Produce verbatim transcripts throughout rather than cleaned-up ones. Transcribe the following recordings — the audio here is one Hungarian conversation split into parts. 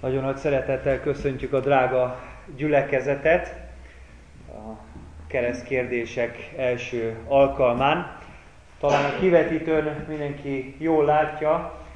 Nagyon nagy szeretettel köszöntjük a drága gyülekezetet a keresztkérdések első alkalmán. Talán a kivetítőn mindenki jól látja,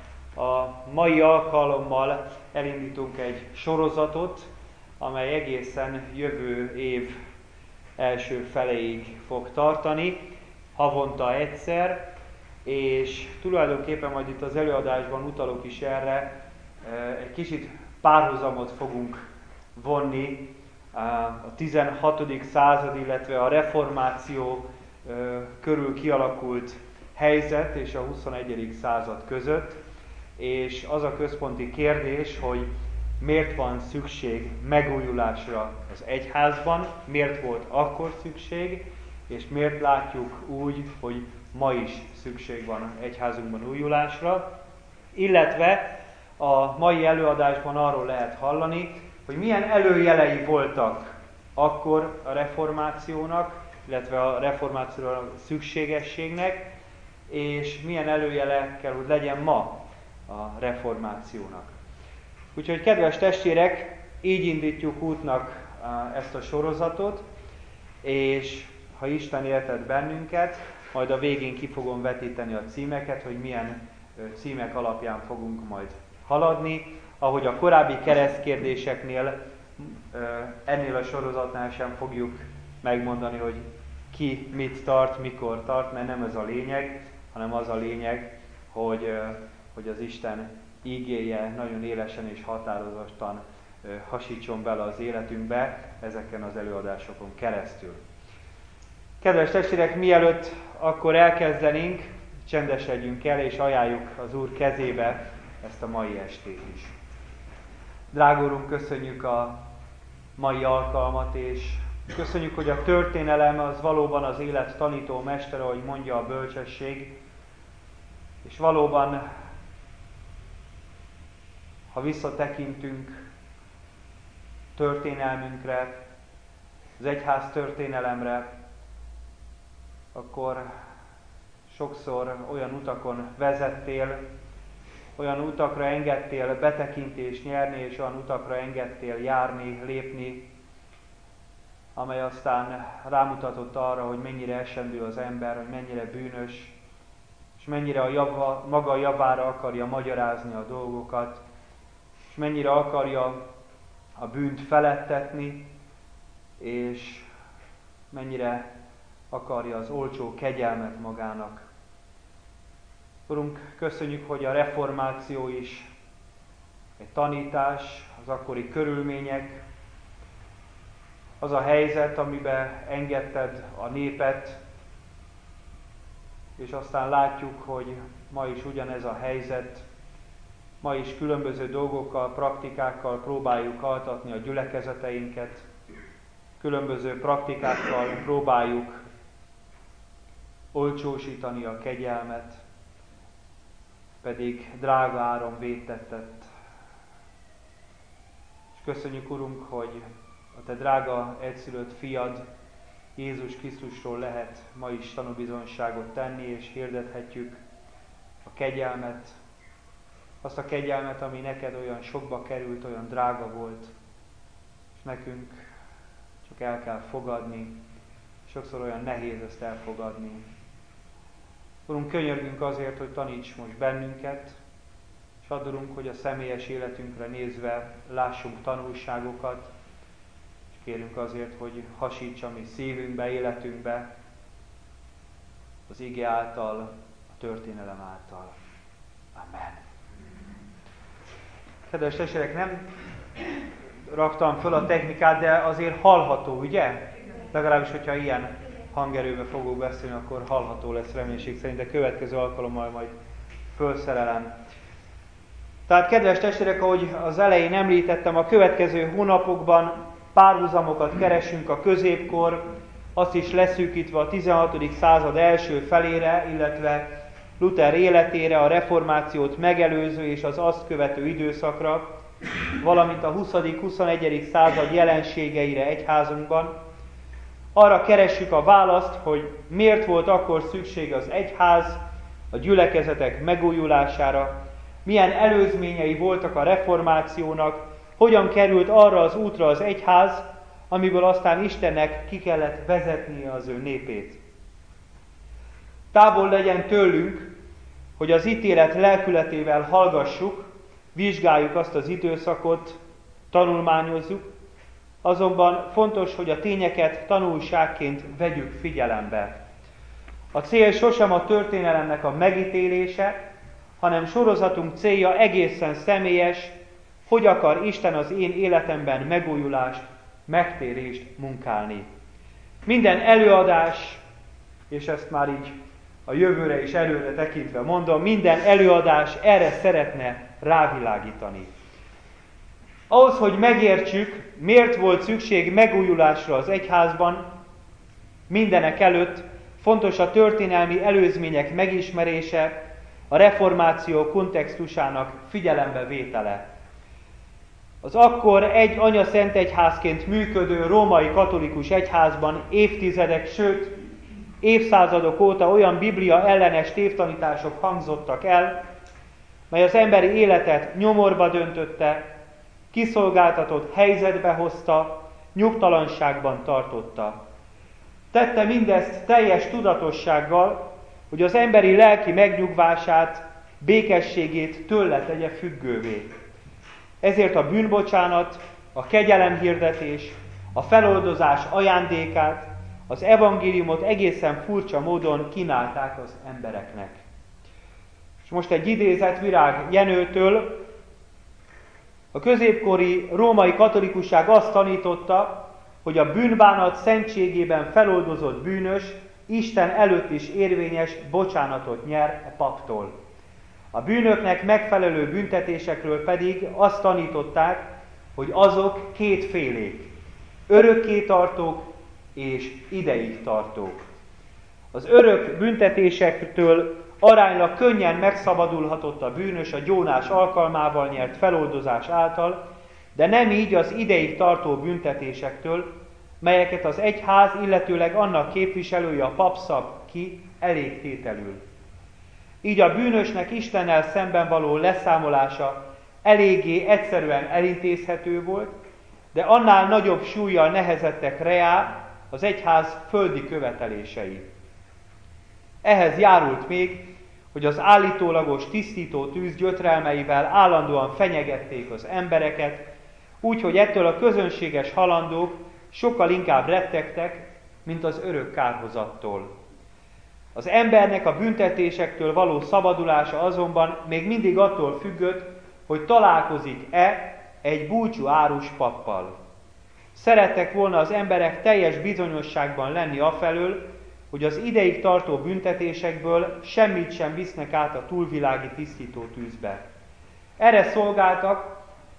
a mai alkalommal elindítunk egy sorozatot, amely egészen jövő év első feléig fog tartani, havonta egyszer, és tulajdonképpen majd itt az előadásban utalok is erre, egy kicsit párhuzamot fogunk vonni a tizenhatodik század, illetve a reformáció körül kialakult helyzet és a huszonegyedik század között, és az a központi kérdés, hogy miért van szükség megújulásra az egyházban, miért volt akkor szükség, és miért látjuk úgy, hogy ma is szükség van egyházunkban újulásra, illetve a mai előadásban arról lehet hallani, hogy milyen előjelei voltak akkor a reformációnak, illetve a reformációra szükségességnek, és milyen előjele kell, hogy legyen ma a reformációnak. Úgyhogy, kedves testvérek, így indítjuk útnak ezt a sorozatot, és ha Isten éltet bennünket, majd a végén ki fogom vetíteni a címeket, hogy milyen címek alapján fogunk majd haladni. Ahogy a korábbi keresztkérdéseknél, ennél a sorozatnál sem fogjuk megmondani, hogy ki mit tart, mikor tart, mert nem ez a lényeg, hanem az a lényeg, hogy, hogy az Isten ígéje nagyon élesen és határozottan hasítson bele az életünkbe ezeken az előadásokon keresztül. Kedves testvérek, mielőtt akkor elkezdenénk, csendesedjünk el és ajánljuk az Úr kezébe ezt a mai estét is. Drága Úrunk, köszönjük a mai alkalmat, és köszönjük, hogy a történelem az valóban az élet tanító mestere, ahogy mondja a bölcsesség, és valóban, ha visszatekintünk történelmünkre, az egyház történelemre, akkor sokszor olyan utakon vezettél, olyan utakra engedtél betekintést nyerni, és olyan utakra engedtél járni, lépni, amely aztán rámutatott arra, hogy mennyire esendő az ember, hogy mennyire bűnös, és mennyire a java, maga javára akarja magyarázni a dolgokat, és mennyire akarja a bűnt felettetni, és mennyire akarja az olcsó kegyelmet magának. Urunk, köszönjük, hogy a reformáció is egy tanítás, az akkori körülmények, az a helyzet, amiben engedted a népet, és aztán látjuk, hogy ma is ugyanez a helyzet, ma is különböző dolgokkal, praktikákkal próbáljuk altatni a gyülekezeteinket, különböző praktikákkal próbáljuk olcsósítani a kegyelmet, pedig drága áron védtetted. És köszönjük, Urunk, hogy a Te drága egyszülött fiad, Jézus Krisztusról lehet ma is tanúbizonyságot tenni, és hirdethetjük a kegyelmet, azt a kegyelmet, ami neked olyan sokba került, olyan drága volt, és nekünk csak el kell fogadni, sokszor olyan nehéz ezt elfogadni. Urunk, könyörgünk azért, hogy taníts most bennünket, és add, Urunk, hogy a személyes életünkre nézve lássunk tanulságokat, és kérünk azért, hogy hasíts a mi szívünkbe, életünkbe, az ige által, a történelem által. Amen. Kedves testvérek, nem raktam föl a technikát, de azért hallható, ugye? Legalábbis, hogyha ilyen hangerőben fogok beszélni, akkor hallható lesz reménység szerint, de következő alkalommal majd felszerelem. Tehát, kedves testvérek, ahogy az elején említettem, a következő hónapokban párhuzamokat keresünk a középkor, azt is leszűkítve a tizenhatodik század első felére, illetve Luther életére, a reformációt megelőző és az azt követő időszakra, valamint a huszadik-huszonegyedik század jelenségeire egyházunkban. Arra keressük a választ, hogy miért volt akkor szükség az egyház, a gyülekezetek megújulására, milyen előzményei voltak a reformációnak, hogyan került arra az útra az egyház, amiből aztán Istennek ki kellett vezetnie az ő népét. Távol legyen tőlünk, hogy az ítélet lelkületével hallgassuk, vizsgáljuk azt az időszakot, tanulmányozzuk, azonban fontos, hogy a tényeket tanulságként vegyük figyelembe. A cél sosem a történelemnek a megítélése, hanem sorozatunk célja egészen személyes, hogy akar Isten az én életemben megújulást, megtérést munkálni. Minden előadás, és ezt már így a jövőre és előre tekintve mondom, minden előadás erre szeretne rávilágítani. Ahhoz, hogy megértsük, miért volt szükség megújulásra az egyházban, mindenek előtt fontos a történelmi előzmények megismerése, a reformáció kontextusának figyelembevétele. Az akkor egy anya-szent egyházként működő római katolikus egyházban évtizedek, sőt évszázadok óta olyan biblia ellenes tévtanítások hangzottak el, mely az emberi életet nyomorba döntötte, kiszolgáltatott helyzetbe hozta, nyugtalanságban tartotta. Tette mindezt teljes tudatossággal, hogy az emberi lelki megnyugvását, békességét tőle tegye függővé. Ezért a bűnbocsánat, a kegyelemhirdetés, a feloldozás ajándékát, az evangéliumot egészen furcsa módon kínálták az embereknek. És most egy idézet Virág Jenőtől. A középkori római katolikusság azt tanította, hogy a bűnbánat szentségében feloldozott bűnös Isten előtt is érvényes bocsánatot nyer a paptól. A bűnöknek megfelelő büntetésekről pedig azt tanították, hogy azok kétfélék, örökké tartók és ideig tartók. Az örök büntetésektől aránylag könnyen megszabadulhatott a bűnös a gyónás alkalmával nyert feloldozás által, de nem így az ideig tartó büntetésektől, melyeket az egyház, illetőleg annak képviselője, a pap szab ki elégtételül. Így a bűnösnek Istennel szemben való leszámolása eléggé egyszerűen elintézhető volt, de annál nagyobb súllyal nehezettek reá az egyház földi követelései. Ehhez járult még, hogy az állítólagos tisztító tűz gyötrelmeivel állandóan fenyegették az embereket, úgyhogy ettől a közönséges halandók sokkal inkább rettegtek, mint az örök kárhozattól. Az embernek a büntetésektől való szabadulása azonban még mindig attól függött, hogy találkozik-e egy búcsú árus pappal. Szerettek volna az emberek teljes bizonyosságban lenni afelől, hogy az ideig tartó büntetésekből semmit sem visznek át a túlvilági tisztító tűzbe. Erre szolgáltak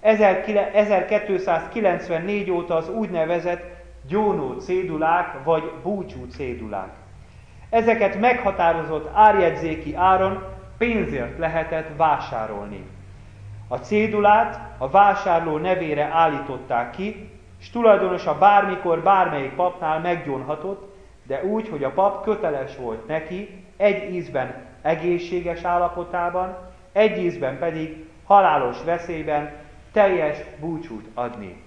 ezerkétszázkilencvennégy óta az úgynevezett gyónó cédulák vagy búcsú cédulák. Ezeket meghatározott árjegyzéki áron pénzért lehetett vásárolni. A cédulát a vásárló nevére állították ki, s tulajdonosa bármikor bármelyik papnál meggyónhatott, de úgy, hogy a pap köteles volt neki egy ízben egészséges állapotában, egy ízben pedig halálos veszélyben teljes búcsút adni.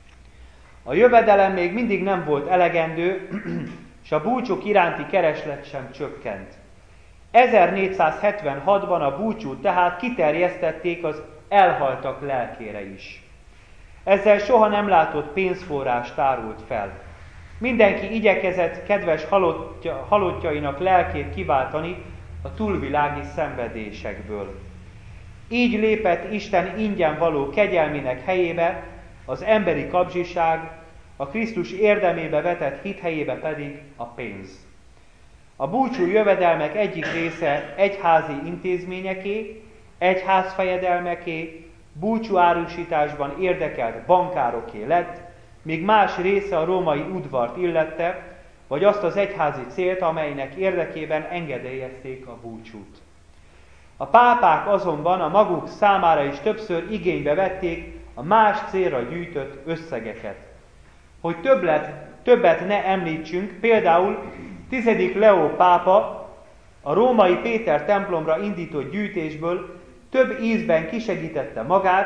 A jövedelem még mindig nem volt elegendő, és a búcsúk iránti kereslet sem csökkent. ezernégyszázhetvenhatban a búcsút tehát kiterjesztették az elhaltak lelkére is. Ezzel soha nem látott pénzforrás tárult fel. Mindenki igyekezett kedves halottja, halottjainak lelkét kiváltani a túlvilági szenvedésekből. Így lépett Isten ingyen való kegyelmének helyébe az emberi kapzsiság, a Krisztus érdemébe vetett hit helyébe pedig a pénz. A búcsú jövedelmek egyik része egyházi intézményeké, egyházfejedelmeké, búcsú árusításban érdekelt bankároké lett, míg más része a római udvart illette, vagy azt az egyházi célt, amelynek érdekében engedélyezték a búcsút. A pápák azonban a maguk számára is többször igénybe vették a más célra gyűjtött összegeket. Hogy többlet, többet ne említsünk, például tizedik Leó pápa a római Péter templomra indított gyűjtésből több ízben kisegítette magát,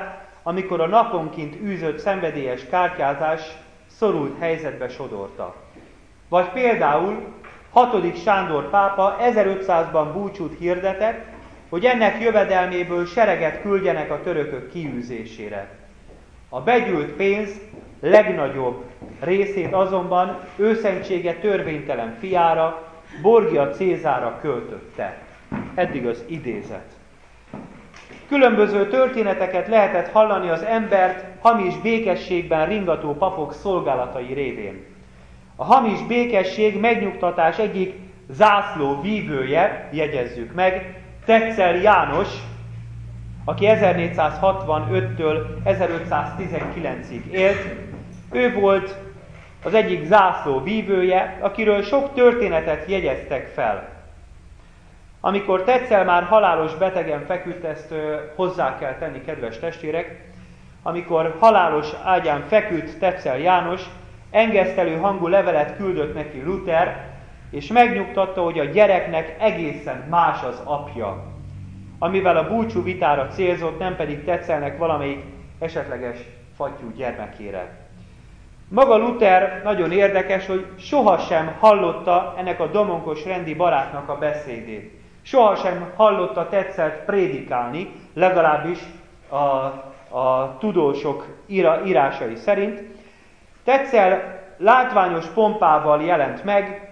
amikor a naponként űzött szenvedélyes kártyázás szorult helyzetbe sodorta. Vagy például hatodik Sándor pápa ezerötszázban búcsút hirdetett, hogy ennek jövedelméből sereget küldjenek a törökök kiűzésére. A begyűlt pénz legnagyobb részét azonban őszentsége törvénytelen fiára, Borgia Cézára költötte. Eddig az idézet. Különböző történeteket lehetett hallani az embert hamis békességben ringató papok szolgálatai révén. A hamis békesség megnyugtatás egyik zászló vívője, jegyezzük meg, Tetzel János, aki ezernégyszázhatvanöttől ezerötszáztizenkilencig élt. Ő volt az egyik zászló vívője, akiről sok történetet jegyeztek fel. Amikor Tetzel már halálos betegen feküdt, ezt hozzá kell tenni, kedves testvérek, amikor halálos ágyán feküdt Tetzel János, engesztelő hangú levelet küldött neki Luther, és megnyugtatta, hogy a gyereknek egészen más az apja, amivel a búcsú vitára célzott, nem pedig Tetzelnek valamelyik esetleges fattyú gyermekére. Maga Luther nagyon érdekes, hogy sohasem hallotta ennek a domonkos rendi barátnak a beszédét. Sohasem hallotta Tetzelt prédikálni, legalábbis a, a tudósok íra, írásai szerint. Tetzel látványos pompával jelent meg,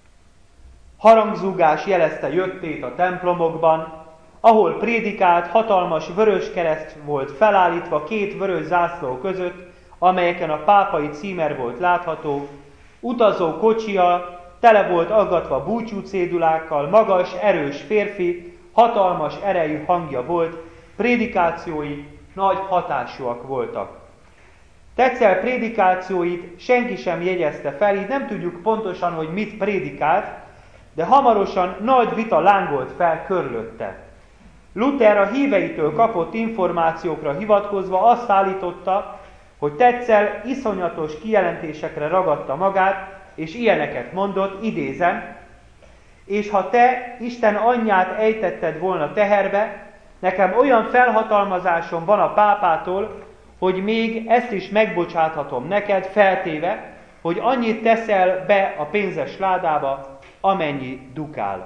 harangzúgás jelezte jöttét a templomokban, ahol prédikált, hatalmas vörös kereszt volt felállítva két vörös zászló között, amelyeken a pápai címer volt látható, utazó kocsia, tele volt aggatva búcsú cédulákkal, magas, erős férfi, hatalmas erejű hangja volt, prédikációi nagy hatásúak voltak. Tetzel prédikációit senki sem jegyezte fel, így nem tudjuk pontosan, hogy mit prédikált, de hamarosan nagy vita lángolt fel körülötte. Luther a híveitől kapott információkra hivatkozva azt állította, hogy Tetzel iszonyatos kijelentésekre ragadta magát, és ilyeneket mondott, idézem, és ha te Isten anyját ejtetted volna teherbe, nekem olyan felhatalmazásom van a pápától, hogy még ezt is megbocsáthatom neked, feltéve, hogy annyit teszel be a pénzes ládába, amennyi dukál.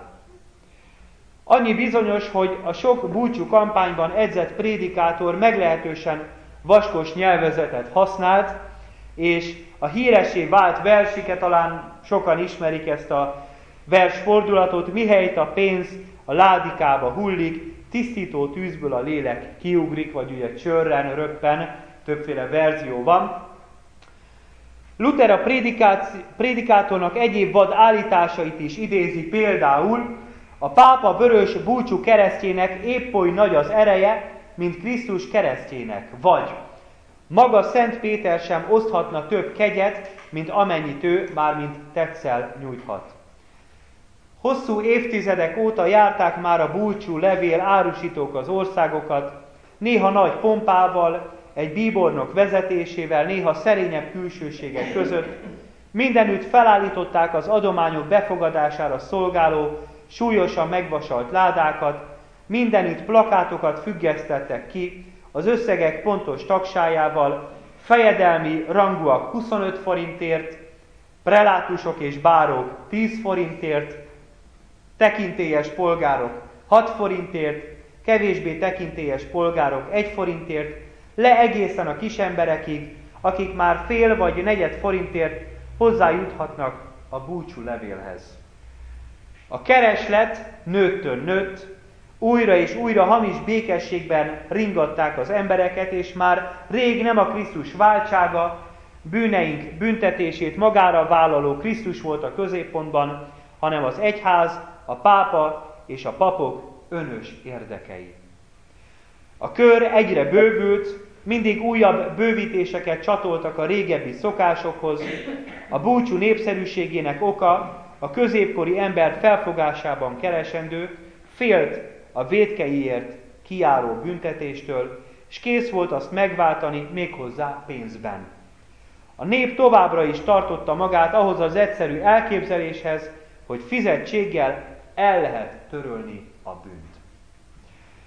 Annyi bizonyos, hogy a sok búcsú kampányban edzett prédikátor meglehetősen vaskos nyelvezetet használt, és a híressé vált versiket, talán sokan ismerik ezt a versfordulatot, mihelyt a pénz a ládikába hullik, tisztító tűzből a lélek kiugrik, vagy ugye csörren, röppen, többféle verzió van. Luther a prédikátornak egyéb vad állításait is idézi, például a pápa vörös búcsú keresztjének épp oly nagy az ereje, mint Krisztus keresztjének, vagy maga Szent Péter sem oszthatna több kegyet, mint amennyit ő, mármint Tetzel nyújthat. Hosszú évtizedek óta járták már a búcsú levél árusítók az országokat, néha nagy pompával, egy bíbornok vezetésével, néha szerényebb külsőségek között. Mindenütt felállították az adományok befogadására szolgáló, súlyosan megvasalt ládákat, mindenütt plakátokat függesztettek ki, az összegek pontos tagsájával, fejedelmi rangúak huszonöt forintért, prelátusok és bárók tíz forintért, tekintélyes polgárok hat forintért, kevésbé tekintélyes polgárok egy forintért, le egészen a kisemberekig, akik már fél vagy negyed forintért hozzájuthatnak a búcsú levélhez. A kereslet nőttől nőtt, újra és újra hamis békességben ringatták az embereket, és már rég nem a Krisztus váltsága, bűneink büntetését magára vállaló Krisztus volt a középpontban, hanem az egyház, a pápa és a papok önös érdekei. A kör egyre bővült, mindig újabb bővítéseket csatoltak a régebbi szokásokhoz. A búcsú népszerűségének oka a középkori ember felfogásában keresendő, félt a vétkeiért kijáró büntetéstől, és kész volt azt megváltani méghozzá pénzben. A nép továbbra is tartotta magát ahhoz az egyszerű elképzeléshez, hogy fizetséggel el lehet törölni a bűnt.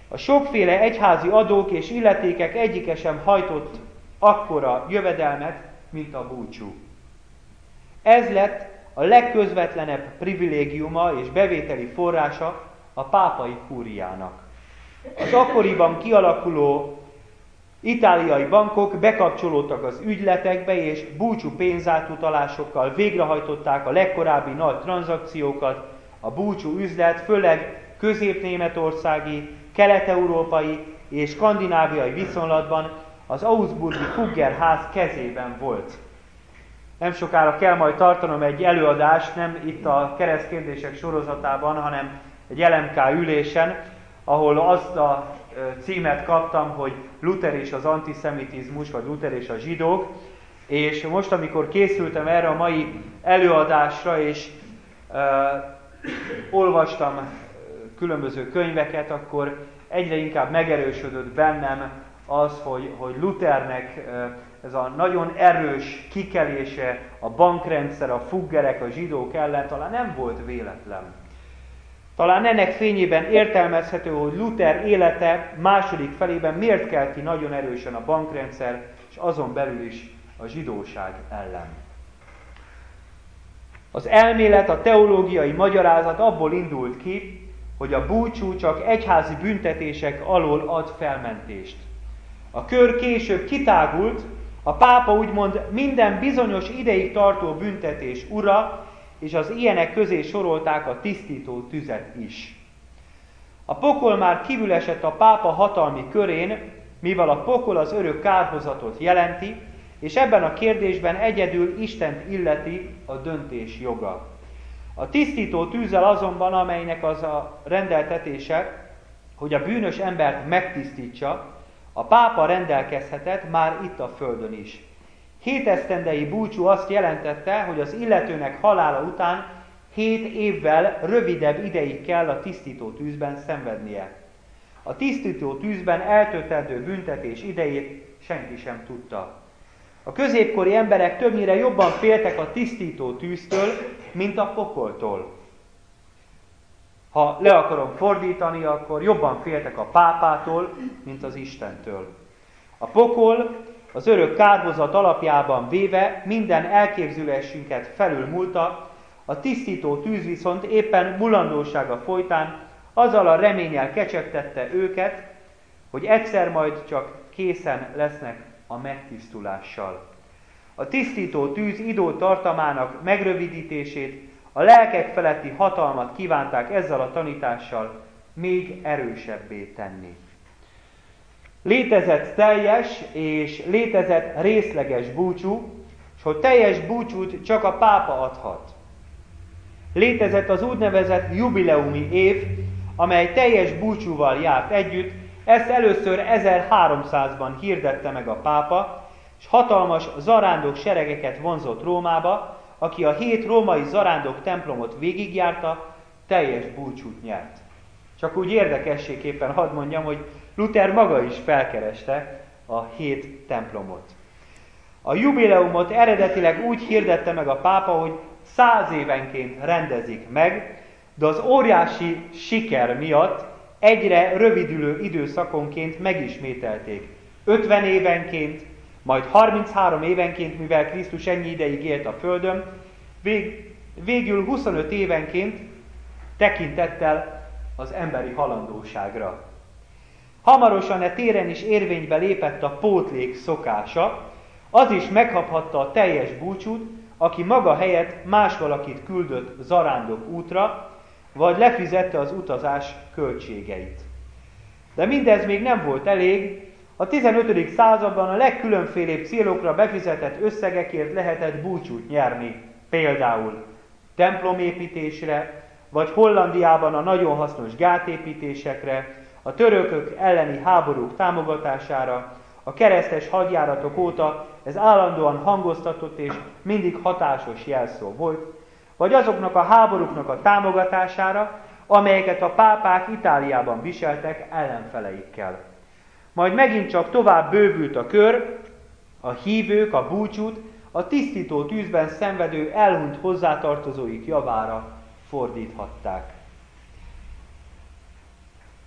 A sokféle egyházi adók és illetékek egyike sem hajtott akkora jövedelmet, mint a búcsú. Ez lett a legközvetlenebb privilégiuma és bevételi forrása a pápai kúriának. Az akkoriban kialakuló itáliai bankok bekapcsolódtak az ügyletekbe, és búcsú pénzátutalásokkal végrehajtották a legkorábbi nagy tranzakciókat. A búcsú üzlet főleg közép-németországi, kelet-európai és skandináviai viszonylatban az augsburgi Fuggerház kezében volt. Nem sokára kell majd tartanom egy előadást, nem itt a keresztkérdések sorozatában, hanem egy el em ká ülésen, ahol azt a címet kaptam, hogy Luther és az antiszemitizmus, vagy Luther és a zsidók, és most, amikor készültem erre a mai előadásra, és uh, olvastam különböző könyveket, akkor egyre inkább megerősödött bennem az, hogy, hogy Luthernek uh, ez a nagyon erős kikelése, a bankrendszer, a fuggerek, a zsidók ellen talán nem volt véletlen. Talán ennek fényében értelmezhető, hogy Luther élete második felében miért kelt ki nagyon erősen a bankrendszer, és azon belül is a zsidóság ellen. Az elmélet, a teológiai magyarázat abból indult ki, hogy a búcsú csak egyházi büntetések alól ad felmentést. A kör később kitágult, a pápa úgymond minden bizonyos ideig tartó büntetés ura, és az ilyenek közé sorolták a tisztító tüzet is. A pokol már kívül esett a pápa hatalmi körén, mivel a pokol az örök kárhozatot jelenti, és ebben a kérdésben egyedül Istent illeti a döntés joga. A tisztító tűzzel azonban, amelynek az a rendeltetése, hogy a bűnös embert megtisztítsa, a pápa rendelkezhetett már itt a földön is. Hét esztendei búcsú azt jelentette, hogy az illetőnek halála után hét évvel rövidebb ideig kell a tisztító tűzben szenvednie. A tisztító tűzben eltöltendő büntetés idejét senki sem tudta. A középkori emberek többnyire jobban féltek a tisztító tűztől, mint a pokoltól. Ha le akarom fordítani, akkor jobban féltek a pápától, mint az Istentől. A pokol az örök kárhozat alapjában véve minden elképzelésünket felülmúlta, a tisztító tűz viszont éppen mulandósága folytán azzal a reménnyel kecsegtette őket, hogy egyszer majd csak készen lesznek a megtisztulással. A tisztító tűz időtartamának megrövidítését, a lelkek feletti hatalmat kívánták ezzel a tanítással még erősebbé tenni. Létezett teljes és létezett részleges búcsú, és hogy teljes búcsút csak a pápa adhat. Létezett az úgynevezett jubileumi év, amely teljes búcsúval járt együtt, ezt először ezerháromszázban hirdette meg a pápa, és hatalmas zarándok seregeket vonzott Rómába, aki a hét római zarándok templomot végigjárta, teljes búcsút nyert. Csak úgy érdekességképpen hadd mondjam, hogy Luther maga is felkereste a hét templomot. A jubileumot eredetileg úgy hirdette meg a pápa, hogy száz évenként rendezik meg, de az óriási siker miatt egyre rövidülő időszakonként megismételték. ötven évenként, majd harminchárom évenként, mivel Krisztus ennyi ideig élt a földön, vég, végül huszonöt évenként tekintettel az emberi halandóságra. Hamarosan e téren is érvénybe lépett a pótlék szokása, az is megkaphatta a teljes búcsút, aki maga helyett más valakit küldött zarándok útra, vagy lefizette az utazás költségeit. De mindez még nem volt elég, a tizenötödik században a legkülönfélébb célokra befizetett összegekért lehetett búcsút nyerni, például templomépítésre, vagy Hollandiában a nagyon hasznos gátépítésekre, a törökök elleni háborúk támogatására, a keresztes hadjáratok óta ez állandóan hangoztatott és mindig hatásos jelszó volt, vagy azoknak a háborúknak a támogatására, amelyeket a pápák Itáliában viseltek ellenfeleikkel. Majd megint csak tovább bővült a kör, a hívők a búcsút a tisztító tűzben szenvedő elhunyt hozzátartozóik javára fordíthatták.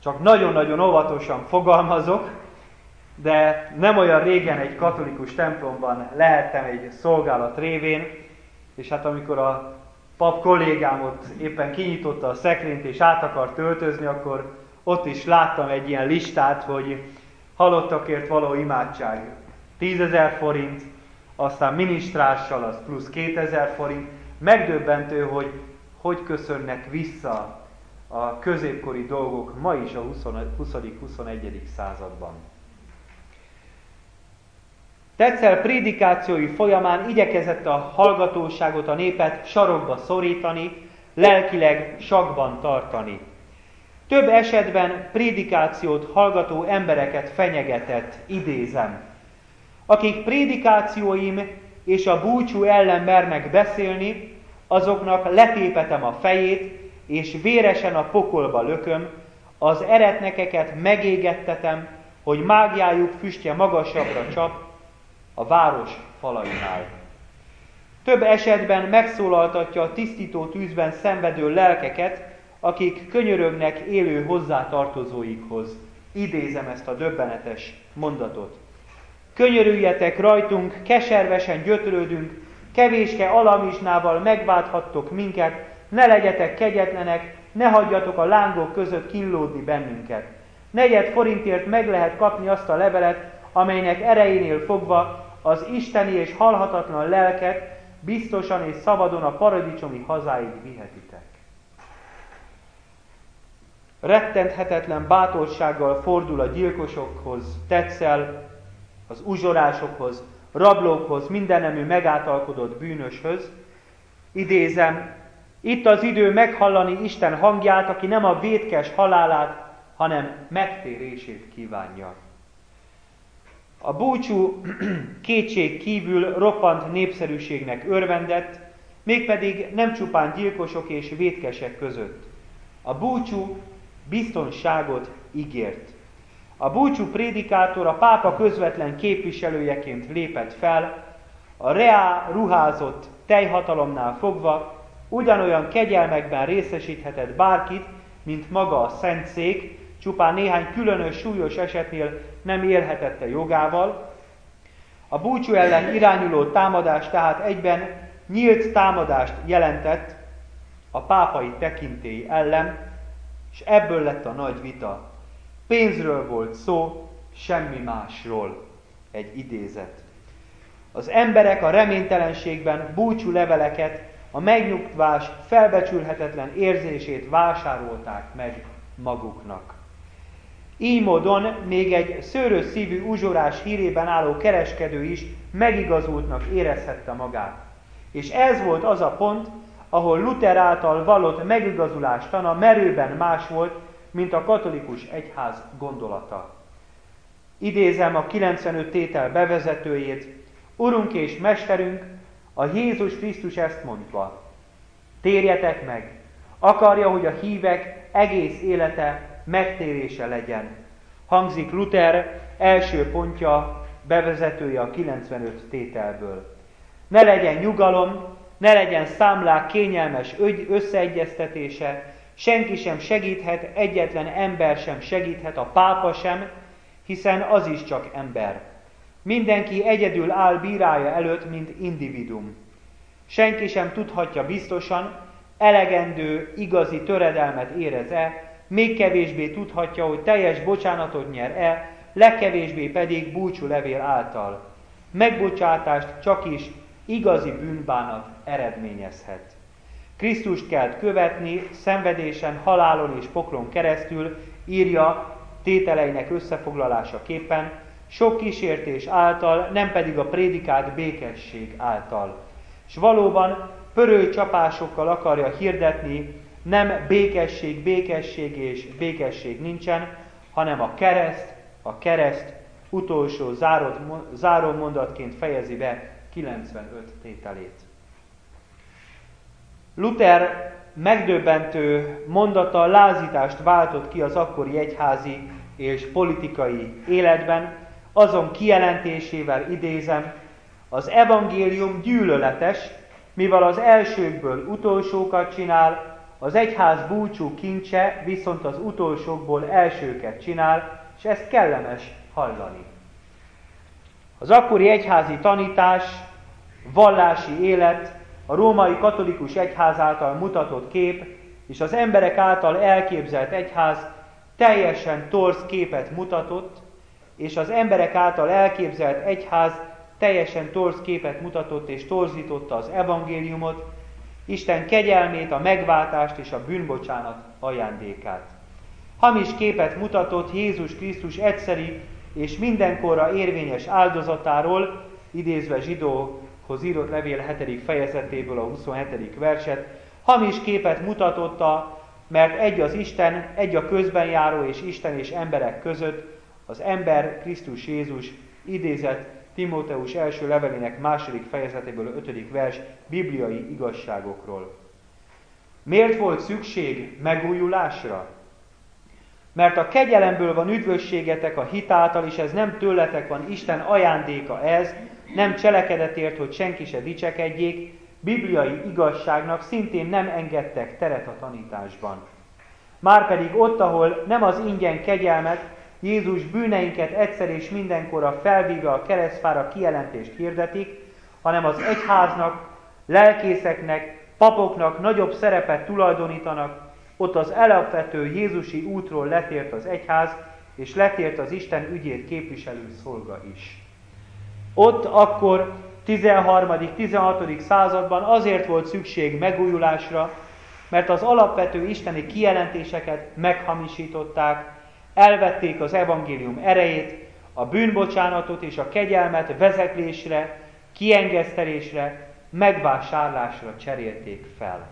Csak nagyon-nagyon óvatosan fogalmazok, de nem olyan régen egy katolikus templomban lehettem egy szolgálat révén, és hát amikor a pap kollégám ott éppen kinyitotta a szekrényt és át akart öltözni, akkor ott is láttam egy ilyen listát, hogy halottakért való imádság tízezer forint, aztán minisztrással az plusz kétezer forint. Megdöbbentő, hogy hogy köszönnek vissza a középkori dolgok ma is a huszadik-huszonegyedik században. Tetzel prédikációi folyamán igyekezett a hallgatóságot, a népet sarokba szorítani, lelkileg sakban tartani. Több esetben prédikációt hallgató embereket fenyegetett, idézem. Akik prédikációim és a búcsú ellen mernek beszélni, azoknak letépetem a fejét, és véresen a pokolba lököm, az eretnekeket megégettetem, hogy mágiájuk füstje magasabbra csap a város falainál. Több esetben megszólaltatja a tisztító tűzben szenvedő lelkeket, akik könyörögnek élő hozzátartozóikhoz. Idézem ezt a döbbenetes mondatot. Könyörüljetek rajtunk, keservesen gyötrődünk, kevéske alamizsnával megválthattok minket, ne legyetek kegyetlenek, ne hagyjatok a lángok között kínlódni bennünket. Negyed forintért meg lehet kapni azt a levelet, amelynek erejénél fogva az isteni és halhatatlan lelket biztosan és szabadon a paradicsomi hazáig vihetitek. Rettenthetetlen bátorsággal fordul a gyilkosokhoz, Tetzel, az uzsorásokhoz, rablókhoz, mindennemű megáltalkodott bűnöshöz. Idézem, itt az idő meghallani Isten hangját, aki nem a vétkes halálát, hanem megtérését kívánja. A búcsú kétség kívül roppant népszerűségnek örvendett, mégpedig nem csupán gyilkosok és vétkesek között. A búcsú biztonságot ígért. A búcsú prédikátor a pápa közvetlen képviselőjeként lépett fel, a reá ruházott teljhatalomnál fogva ugyanolyan kegyelmekben részesíthetett bárkit, mint maga a Szentszék, csupán néhány különös súlyos esetnél nem élhetette jogával. A búcsú ellen irányuló támadás tehát egyben nyílt támadást jelentett a pápai tekintély ellen, és ebből lett a nagy vita. Pénzről volt szó, semmi másról. Egy idézet. Az emberek a reménytelenségben búcsú leveleket, a megnyugvás felbecsülhetetlen érzését vásárolták meg maguknak. Így módon még egy szőrös szívű uzsorás hírében álló kereskedő is megigazultnak érezhette magát. És ez volt az a pont, ahol Luther által vallott megigazulás tana merőben más volt, mint a katolikus egyház gondolata. Idézem a kilencvenöt tétel bevezetőjét. Urunk és Mesterünk, a Jézus Krisztus ezt mondta. Térjetek meg! Akarja, hogy a hívek egész élete megtérése legyen. Hangzik Luther első pontja, bevezetője a kilencvenöt tételből. Ne legyen nyugalom, ne legyen számlák kényelmes összeegyeztetése, senki sem segíthet, egyetlen ember sem segíthet, a pápa sem, hiszen az is csak ember. Mindenki egyedül áll bírája előtt, mint individum. Senki sem tudhatja biztosan, elegendő, igazi töredelmet érez-e, még kevésbé tudhatja, hogy teljes bocsánatot nyer-e, legkevésbé pedig búcsúlevél által. Megbocsátást csak is igazi bűnbánat eredményezhet. Krisztust kell követni, szenvedésen, halálon és poklon keresztül, írja tételeinek összefoglalásaképpen, sok kísértés által, nem pedig a prédikált békesség által. És valóban pörő csapásokkal akarja hirdetni, nem békesség, békesség és békesség nincsen, hanem a kereszt, a kereszt utolsó zárott, záró mondatként fejezi be kilencvenöt tételét. Luther megdöbbentő mondata lázítást váltott ki az akkori egyházi és politikai életben, azon kijelentésével idézem, az evangélium gyűlöletes, mivel az elsőkből utolsókat csinál, Az egyház búcsú kincse viszont az utolsókból elsőket csinál, és ezt kellemes hallani. Az akkori egyházi tanítás, vallási élet, a római katolikus egyház által mutatott kép és az emberek által elképzelt egyház teljesen torz képet mutatott, és az emberek által elképzelt egyház teljesen torz képet mutatott és torzította az evangéliumot, Isten kegyelmét, a megváltást és a bűnbocsánat ajándékát. Hamis képet mutatott Jézus Krisztus egyszeri és mindenkorra érvényes áldozatáról, idézve Zsidókhoz írott levél hetedik fejezetéből a huszonhetedik verset, hamis képet mutatotta, mert egy az Isten, egy a közben járó és Isten és emberek között, az ember Krisztus Jézus, idézett Timóteus első levelének második fejezetéből ötödik vers bibliai igazságokról. Miért volt szükség megújulásra? Mert a kegyelemből van üdvösségetek a hit által, és ez nem tőletek van, Isten ajándéka ez, nem cselekedetért, hogy senki se dicsekedjék, bibliai igazságnak szintén nem engedtek teret a tanításban. Márpedig ott, ahol nem az ingyen kegyelmet, Jézus bűneinket egyszer és mindenkorra felvíve a keresztfára kijelentést hirdetik, hanem az egyháznak, lelkészeknek, papoknak nagyobb szerepet tulajdonítanak, ott az alapvető Jézusi útról letért az egyház, és letért az Isten ügyét képviselő szolga is. Ott akkor tizenharmadik-tizenhatodik században azért volt szükség megújulásra, mert az alapvető isteni kijelentéseket meghamisították, elvették az evangélium erejét, a bűnbocsánatot és a kegyelmet vezeklésre, kiengesztelésre, megvásárlásra cserélték fel.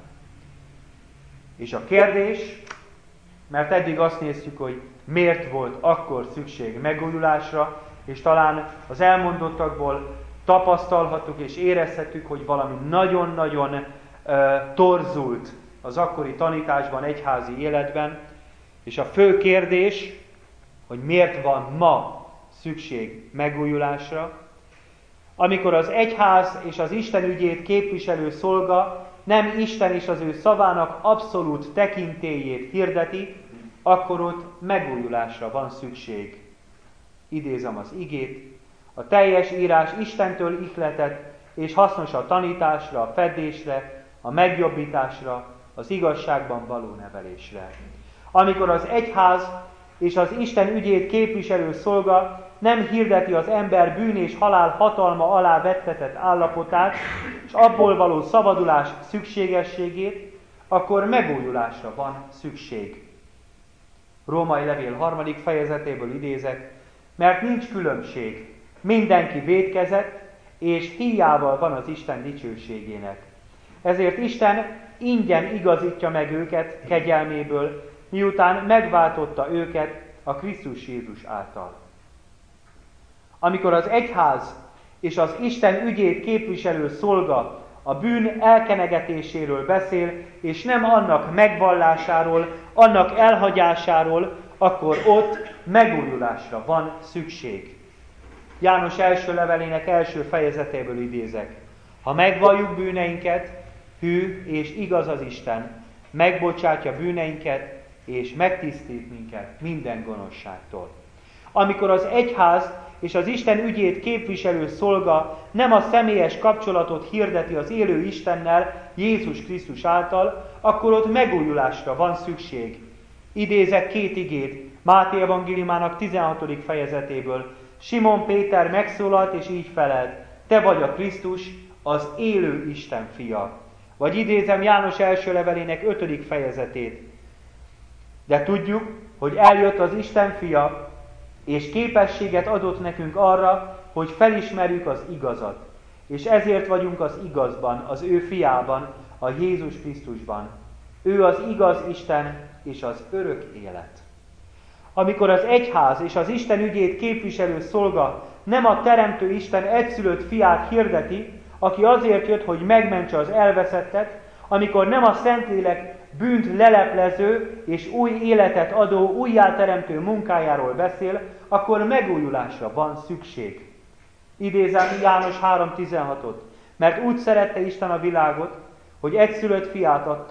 És a kérdés, mert eddig azt néztük, hogy miért volt akkor szükség megújulásra, és talán az elmondottakból tapasztalhattuk és érezhetjük, hogy valami nagyon-nagyon uh, torzult az akkori tanításban, egyházi életben, és a fő kérdés, hogy miért van ma szükség megújulásra, amikor az egyház és az Isten ügyét képviselő szolga nem Isten és az ő szavának abszolút tekintélyét hirdeti, akkor ott megújulásra van szükség. Idézem az igét, a teljes írás Istentől ihletett és hasznos a tanításra, a fedésre, a megjobbításra, az igazságban való nevelésre. Amikor az egyház és az Isten ügyét képviselő szolga nem hirdeti az ember bűn és halál hatalma alá vettetett állapotát, és abból való szabadulás szükségességét, akkor megújulásra van szükség. Római levél harmadik fejezetéből idézek, mert nincs különbség, mindenki vétkezett, és híjával van az Isten dicsőségének. Ezért Isten ingyen igazítja meg őket kegyelméből, miután megváltotta őket a Krisztus Jézus által. Amikor az egyház és az Isten ügyét képviselő szolga a bűn elkenegetéséről beszél, és nem annak megvallásáról, annak elhagyásáról, akkor ott megújulásra van szükség. János első levelének első fejezetéből idézek. Ha megvalljuk bűneinket, hű és igaz az Isten, megbocsátja bűneinket, és megtisztít minket minden gonoszságtól. Amikor az egyház és az Isten ügyét képviselő szolga nem a személyes kapcsolatot hirdeti az élő Istennel, Jézus Krisztus által, akkor ott megújulásra van szükség. Idézek két igét Máté evangéliumának tizenhatodik fejezetéből. Simon Péter megszólalt és így felelt, te vagy a Krisztus, az élő Isten fia. Vagy idézem János első levelének ötödik fejezetét. De tudjuk, hogy eljött az Isten fia, és képességet adott nekünk arra, hogy felismerjük az igazat. És ezért vagyunk az igazban, az ő fiában, a Jézus Krisztusban. Ő az igaz Isten és az örök élet. Amikor az egyház és az Isten ügyét képviselő szolga nem a teremtő Isten egyszülött fiát hirdeti, aki azért jött, hogy megmentse az elveszettet, amikor nem a Szentlélek bűnt leleplező és új életet adó, újjáteremtő munkájáról beszél, akkor megújulásra van szükség. Idézem János három tizenhatot. Mert úgy szerette Isten a világot, hogy egyszülött fiát adta,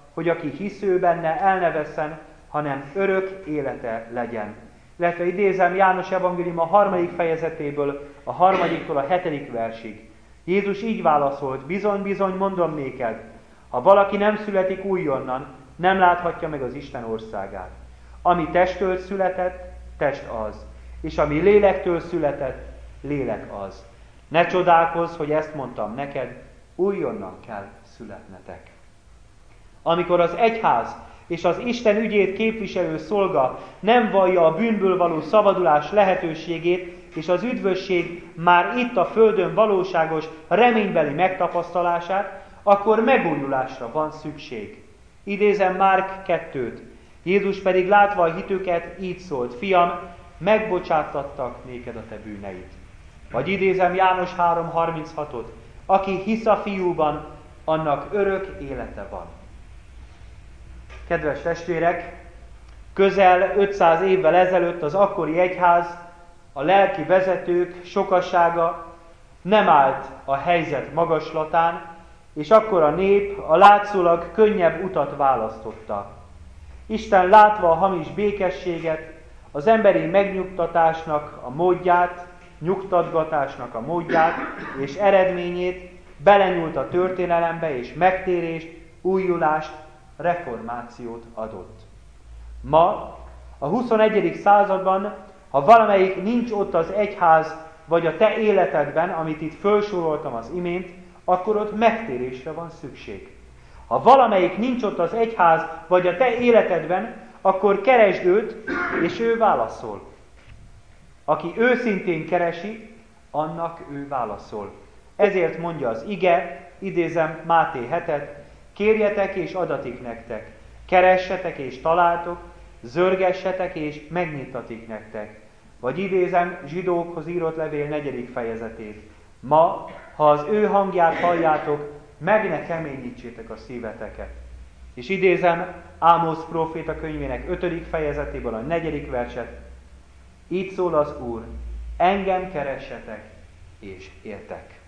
hogy aki hisző benne, el ne vesszen, hanem örök élete legyen. Illetve idézem János evangélium a harmadik fejezetéből, a harmadiktól a hetedik versig. Jézus így válaszolt: bizony, bizony, mondom néked, ha valaki nem születik újonnan, nem láthatja meg az Isten országát. Ami testtől született, test az, és ami lélektől született, lélek az. Ne csodálkozz, hogy ezt mondtam neked, újonnan kell születnetek. Amikor az egyház és az Isten ügyét képviselő szolga nem vallja a bűnből való szabadulás lehetőségét, és az üdvösség már itt a földön valóságos, reménybeli megtapasztalását, akkor megújulásra van szükség. Idézem Márk kettőt. Jézus pedig látva a hitüket így szólt: fiam, megbocsátattak néked a te bűneid. Vagy idézem János három harminchatot. Aki hisz a fiúban, annak örök élete van. Kedves testvérek, közel ötszáz évvel ezelőtt az akkori egyház, a lelki vezetők sokassága nem állt a helyzet magaslatán, és akkor a nép a látszólag könnyebb utat választotta. Isten látva a hamis békességet, az emberi megnyugtatásnak a módját, nyugtatgatásnak a módját és eredményét belenyúlt a történelembe, és megtérést, újulást, reformációt adott. Ma, a huszonegyedik században, ha valamelyik nincs ott az egyház, vagy a te életedben, amit itt felsoroltam az imént, akkor ott megtérésre van szükség. Ha valamelyik nincs ott az egyház, vagy a te életedben, akkor keresd őt, és ő válaszol. Aki őszintén keresi, annak ő válaszol. Ezért mondja az ige, idézem Máté hetet, kérjetek és adatik nektek, keressetek és találtok, zörgessetek és megnyitatik nektek. Vagy idézem Zsidókhoz írott levél negyedik fejezetét. Ma, ha az ő hangját halljátok, meg ne keményítsétek a szíveteket. És idézem Ámosz próféta könyvének ötödik fejezetéből a negyedik verset. Így szól az Úr, engem keressetek és értek.